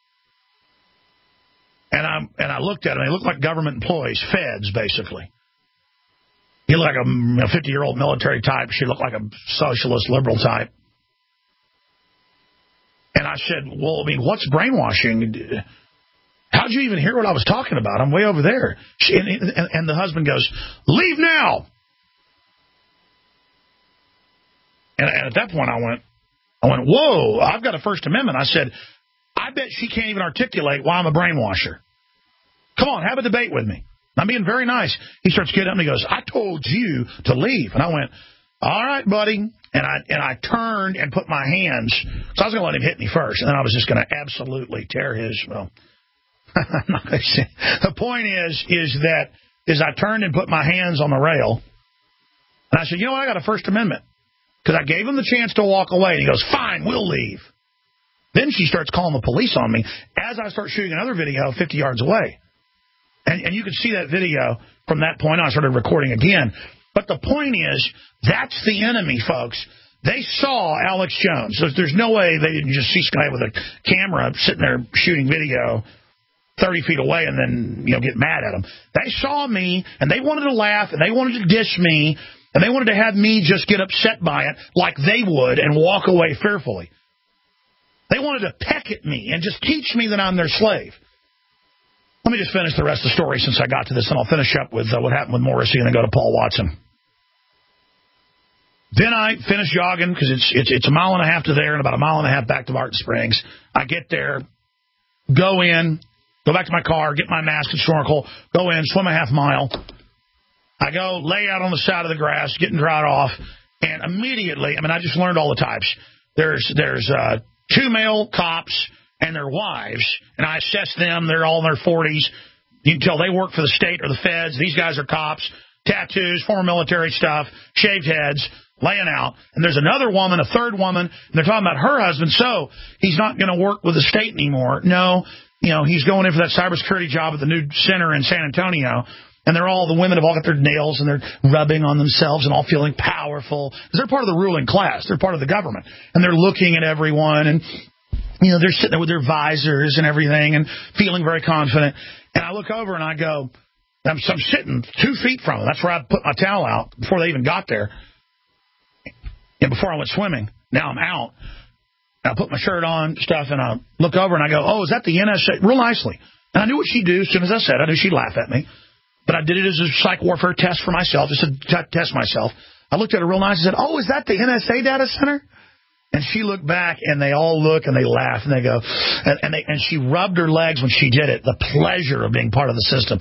And I looked at them. They looked like government employees, feds, basically. He looked like a 50-year-old military type. She looked like a socialist liberal type. And I said, well, I mean, what's brainwashing? How'd you even hear what I was talking about? I'm way over there. And the husband goes, leave now. And at that point, I went, whoa, I've got a First Amendment. I said, I bet she can't even articulate why I'm a brainwasher. Come on, have a debate with me. I'm being very nice. He starts getting up and he goes, I told you to leave. And I went, all right, buddy. And I turned and put my hands. So I was going to let him hit me first. And then I was just going to absolutely tear his, well, I'm not going to say. The point is that I turned and put my hands on the rail. And I said, you know what? I got a First Amendment. Because I gave him the chance to walk away. And he goes, fine, we'll leave. Then she starts calling the police on me as I start shooting another video 50 yards away. And you can see that video from that point on. I started recording again. But the point is, that's the enemy, folks. They saw Alex Jones. There's no way they didn't just see this guy with a camera sitting there shooting video 30 feet away and then get mad at him. They saw me, and they wanted to laugh, and they wanted to diss me, and they wanted to have me just get upset by it like they would and walk away fearfully. They wanted to peck at me and just teach me that I'm their slave. Let me just finish the rest of the story since I got to this, and I'll finish up with what happened with Morrissey and then go to Paul Watson. Then I finish jogging because it's a mile and a half to there and about a mile and a half back to Barton Springs. I get there, go back to my car, get my mask and snorkel, go in, swim a half mile. I go lay out on the side of the grass, getting dried off, and immediately, I just learned all the types. There's 2 male cops and their wives, and I assess them. They're all in their 40s. You can tell they work for the state or the feds. These guys are cops, tattoos, former military stuff, shaved heads, laying out. And there's another woman, a third woman, and they're talking about her husband. So he's not going to work with the state anymore. No, he's going in for that cybersecurity job at the new center in San Antonio. And the women have all got their nails and they're rubbing on themselves and all feeling powerful. Because they're part of the ruling class. They're part of the government. And they're looking at everyone and they're sitting there with their visors and everything and feeling very confident. And I look over and I go, I'm sitting 2 feet from them. That's where I put my towel out before they even got there. And before I went swimming, now I'm out. And I put my shirt on, stuff, and I look over and I go, oh, is that the NSA? Real nicely. And I knew what she'd do as soon as I said it. I knew she'd laugh at me. But I did it as a psych warfare test for myself, just to test myself. I looked at her real nice and said, oh, is that the NSA data center? And she looked back, and they all look, and they laugh, and they go, and she rubbed her legs when she did it, the pleasure of being part of the system.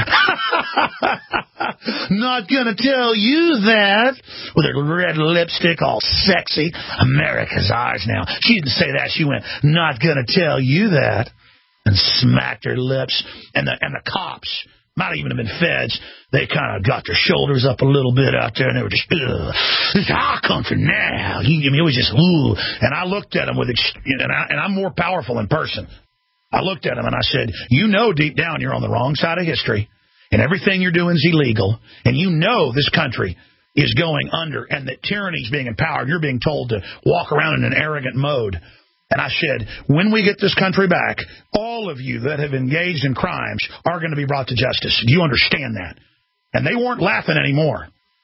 Not going to tell you that, with her red lipstick all sexy. America's ours now. She didn't say that. She went, not going to tell you that, and smacked her lips. And the cops, might even have been feds. They kind of got their shoulders up a little bit out there, and they were just, this is our country now. It was just, ooh. And I looked at them and I'm more powerful in person. I looked at them and I said, you know deep down you're on the wrong side of history, and everything you're doing is illegal, and you know this country is going under, and that tyranny is being empowered. You're being told to walk around in an arrogant mode. And I said, when we get this country back, all of you that have engaged in crimes are going to be brought to justice. Do you understand that? And they weren't laughing anymore.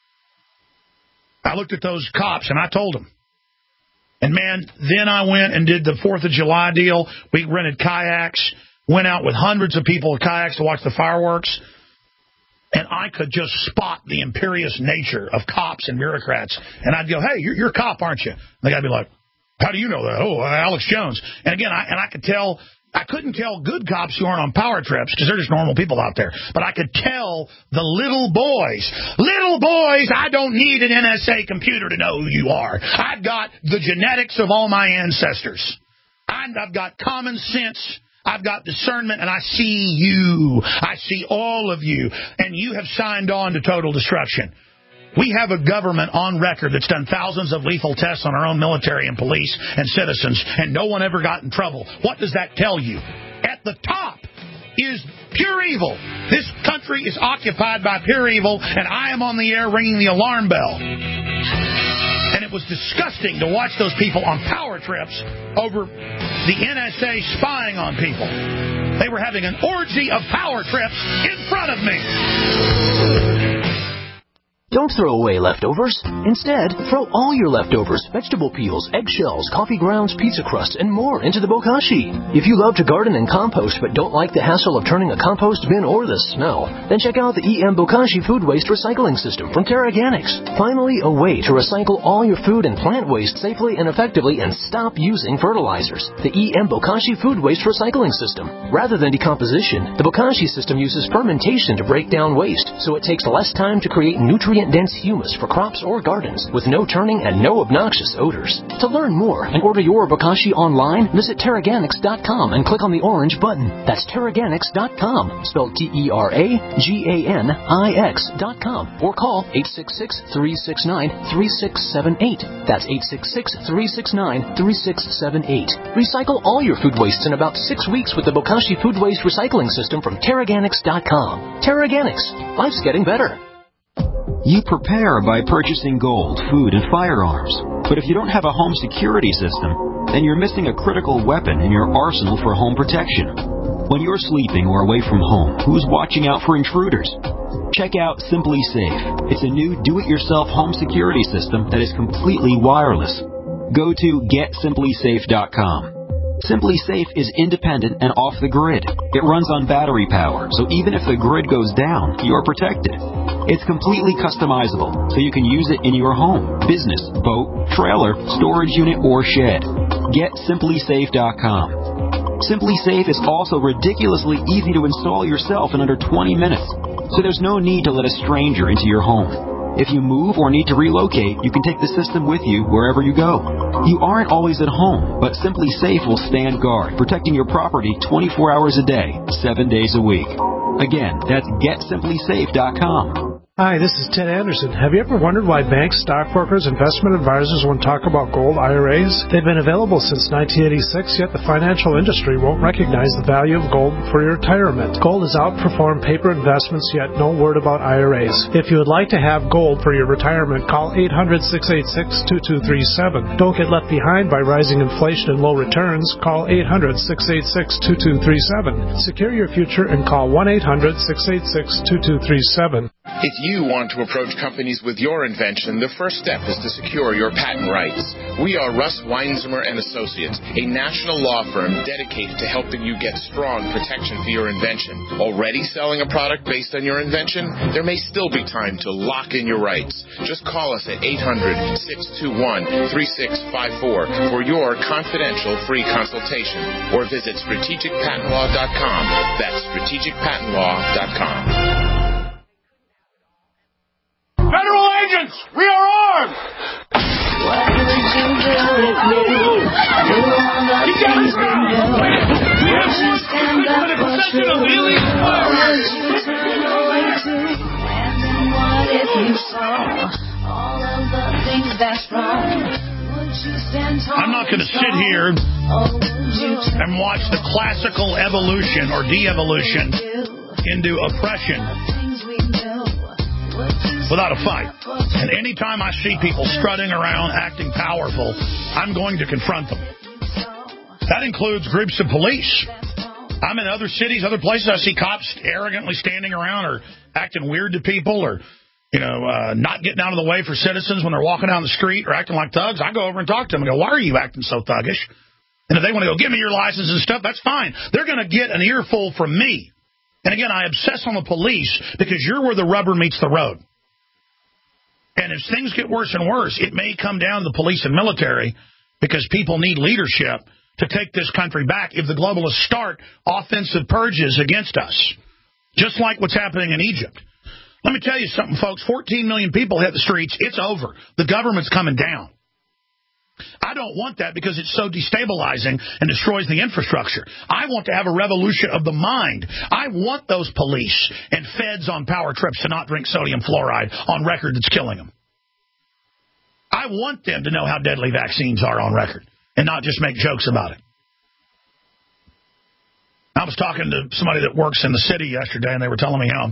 I looked at those cops and I told them. And, man, then I went and did the 4th of July deal. We rented kayaks, went out with hundreds of people with kayaks to watch the fireworks. And I could just spot the imperious nature of cops and bureaucrats. And I'd go, hey, you're a cop, aren't you? And the guy'd be like, how do you know that? Oh, Alex Jones. And again, I could tell. I couldn't tell good cops who aren't on power trips because they're just normal people out there. But I could tell the little boys. Little boys, I don't need an NSA computer to know who you are. I've got the genetics of all my ancestors. I've got common sense. I've got discernment, and I see you. I see all of you. And you have signed on to total destruction. We have a government on record that's done thousands of lethal tests on our own military and police and citizens, and no one ever got in trouble. What does that tell you? At the top is pure evil. This country is occupied by pure evil, and I am on the air ringing the alarm bell. And it was disgusting to watch those people on power trips over the NSA spying on people. They were having an orgy of power trips in front of me. Don't throw away leftovers. Instead, throw all your leftovers, vegetable peels, eggshells, coffee grounds, pizza crusts, and more into the bokashi. If you love to garden and compost but don't like the hassle of turning a compost bin or the smell, then check out the EM Bokashi Food Waste Recycling System from TerraGanix. Finally, a way to recycle all your food and plant waste safely and effectively and stop using fertilizers. The EM Bokashi Food Waste Recycling System. Rather than decomposition, the Bokashi system uses fermentation to break down waste, so it takes less time to create nutrient-dense humus for crops or gardens with no turning and no obnoxious odors. To learn more and order your Bokashi online, visit TerraGanix.com and click on the orange button. That's TerraGanix.com, spelled TerraGanix.com, or call 866-369-3678. That's 866-369-3678. Recycle all your food wastes in about 6 weeks with the Bokashi Food Waste Recycling System from TerraGanix.com. TerraGanix. Life's getting better. You prepare by purchasing gold, food, and firearms. But if you don't have a home security system, then you're missing a critical weapon in your arsenal for home protection. When you're sleeping or away from home, who's watching out for intruders? Check out Simply Safe. It's a new do-it-yourself home security system that is completely wireless. Go to GetSimplySafe.com. Simply Safe is independent and off the grid. It runs on battery power, so even if the grid goes down, you're protected. It's completely customizable, so you can use it in your home, business, boat, trailer, storage unit, or shed. GetSimplySafe.com. Simply Safe is also ridiculously easy to install yourself in under 20 minutes, so there's no need to let a stranger into your home. If you move or need to relocate, you can take the system with you wherever you go. You aren't always at home, but Simply Safe will stand guard, protecting your property 24 hours a day, 7 days a week. Again, that's GetSimplySafe.com. Hi, this is Ted Anderson. Have you ever wondered why banks, stockbrokers, investment advisors won't talk about gold IRAs? They've been available since 1986, yet the financial industry won't recognize the value of gold for your retirement. Gold has outperformed paper investments, yet no word about IRAs. If you would like to have gold for your retirement, call 800-686-2237. Don't get left behind by rising inflation and low returns. Call 800-686-2237. Secure your future and call 1-800-686-2237. If you want to approach companies with your invention, the first step is to secure your patent rights. We are Russ Weinzimmer & Associates, a national law firm dedicated to helping you get strong protection for your invention. Already selling a product based on your invention? There may still be time to lock in your rights. Just call us at 800-621-3654 for your confidential free consultation, or visit strategicpatentlaw.com. That's strategicpatentlaw.com. Federal agents, we are armed! What would you do with me? You all the things we know. Won't you stand up for truth? Won't you turn if you saw all of the things that's wrong? Would you stand tall? I'm not going to sit here and watch the classical evolution or de-evolution into oppression without a fight. And anytime I see people strutting around, acting powerful, I'm going to confront them. That includes groups of police. I'm in other cities, other places. I see cops arrogantly standing around or acting weird to people or, not getting out of the way for citizens when they're walking down the street or acting like thugs. I go over and talk to them and go, why are you acting so thuggish? And if they want to go, give me your license and stuff, that's fine. They're going to get an earful from me. And again, I obsess on the police because you're where the rubber meets the road. And as things get worse and worse, it may come down to the police and military because people need leadership to take this country back if the globalists start offensive purges against us, just like what's happening in Egypt. Let me tell you something, folks. 14 million people hit the streets. It's over. The government's coming down. I don't want that because it's so destabilizing and destroys the infrastructure. I want to have a revolution of the mind. I want those police and feds on power trips to not drink sodium fluoride on record that's killing them. I want them to know how deadly vaccines are on record and not just make jokes about it. I was talking to somebody that works in the city yesterday, and they were telling me how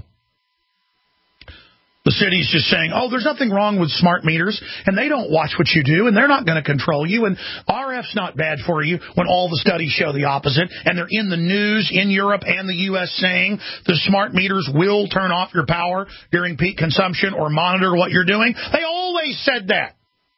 the city's just saying, oh, there's nothing wrong with smart meters, and they don't watch what you do, and they're not going to control you, and RF's not bad for you when all the studies show the opposite, and they're in the news in Europe and the U.S. saying the smart meters will turn off your power during peak consumption or monitor what you're doing. They always said that.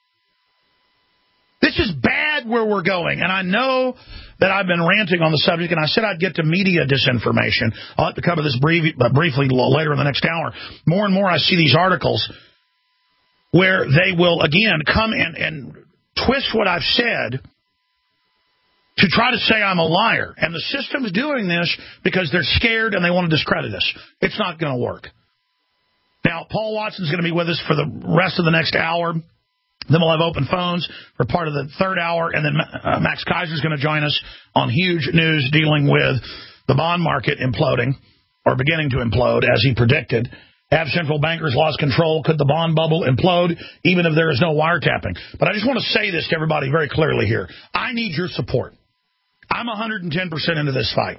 This is bad where we're going, and I know that I've been ranting on the subject, and I said I'd get to media disinformation. I'll have to cover this briefly later in the next hour. More and more I see these articles where they will, again, come and twist what I've said to try to say I'm a liar. And the system's doing this because they're scared and they want to discredit us. It's not going to work. Now, Paul Watson's going to be with us for the rest of the next hour. Then we'll have open phones for part of the third hour, and then Max Kaiser's going to join us on huge news dealing with the bond market imploding or beginning to implode, as he predicted. Have central bankers lost control? Could the bond bubble implode even if there is no wiretapping? But I just want to say this to everybody very clearly here. I need your support. I'm 110% into this fight.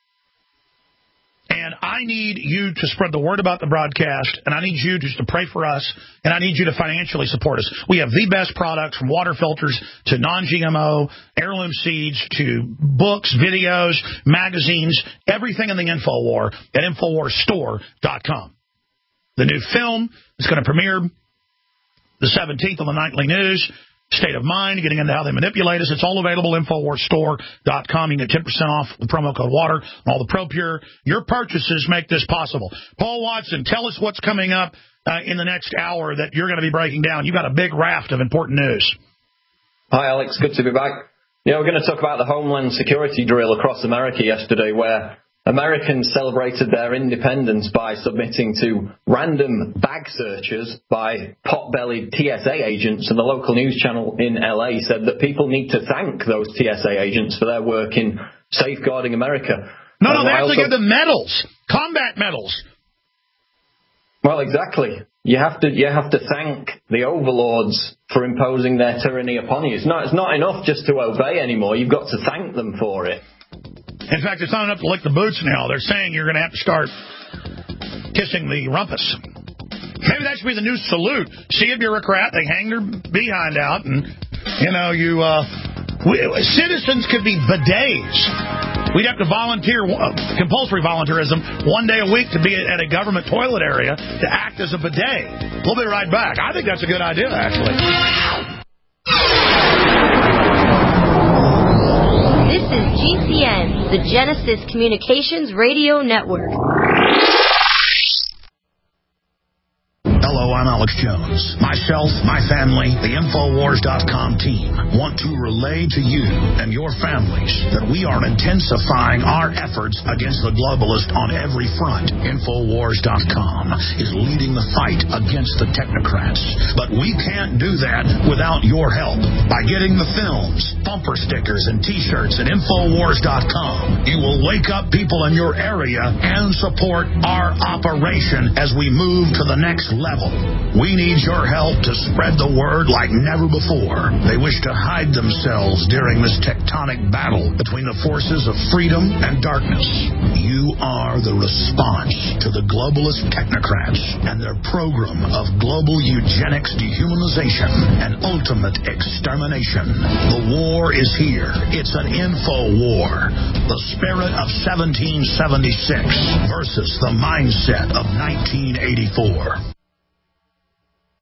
And I need you to spread the word about the broadcast, and I need you just to pray for us, and I need you to financially support us. We have the best products, from water filters to non-GMO, heirloom seeds to books, videos, magazines, everything in the InfoWar at InfoWarsStore.com. The new film is going to premiere the 17th on the Nightly News. State of Mind, getting into how they manipulate us. It's all available, InfoWarsStore.com. You can get 10% off with promo code WATER and all the ProPure. Your purchases make this possible. Paul Watson, tell us what's coming up in the next hour that you're going to be breaking down. You got a big raft of important news. Hi, Alex. Good to be back. We're going to talk about the Homeland Security drill across America yesterday, where Americans celebrated their independence by submitting to random bag searches by pot-bellied TSA agents, and the local news channel in LA said that people need to thank those TSA agents for their work in safeguarding America. No, they have to give them medals, combat medals. Well, exactly. You have to thank the overlords for imposing their tyranny upon you. It's not enough just to obey anymore. You've got to thank them for it. In fact, it's not enough to lick the boots now. They're saying you're going to have to start kissing the rumpus. Maybe that should be the new salute. See a bureaucrat, they hang their behind out, and, citizens could be bidets. We'd have to volunteer, compulsory volunteerism, one day a week to be at a government toilet area to act as a bidet. We'll be right back. I think that's a good idea, actually. This is GCN, the Genesis Communications Radio Network. Hello, I'm Alex Alex Jones. Myself, my family, the Infowars.com team want to relay to you and your families that we are intensifying our efforts against the globalists on every front. Infowars.com is leading the fight against the technocrats. But we can't do that without your help. By getting the films, bumper stickers, and T-shirts at Infowars.com, you will wake up people in your area and support our operation as we move to the next level. We need your help to spread the word like never before. They wish to hide themselves during this tectonic battle between the forces of freedom and darkness. You are the response to the globalist technocrats and their program of global eugenics, dehumanization, and ultimate extermination. The war is here. It's an info war. The spirit of 1776 versus the mindset of 1984.